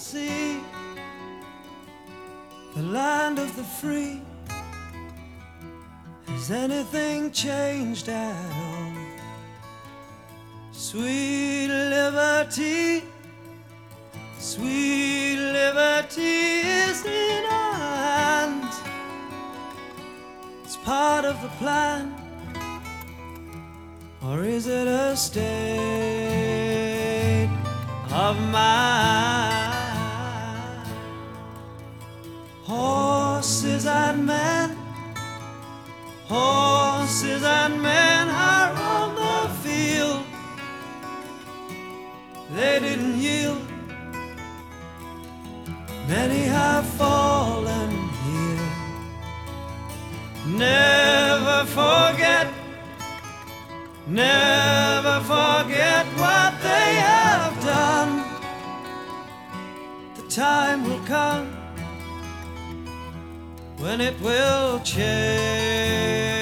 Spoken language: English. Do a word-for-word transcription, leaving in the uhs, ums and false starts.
sea, the land of the free. Has anything changed at all? Sweet liberty, sweet liberty is in our hands. It's part of the plan, or is it a state of mind? Horses and men, horses and men are on the field. They didn't yield. Many have fallen here. Never forget, never forget what they have done. The time will come when it will change.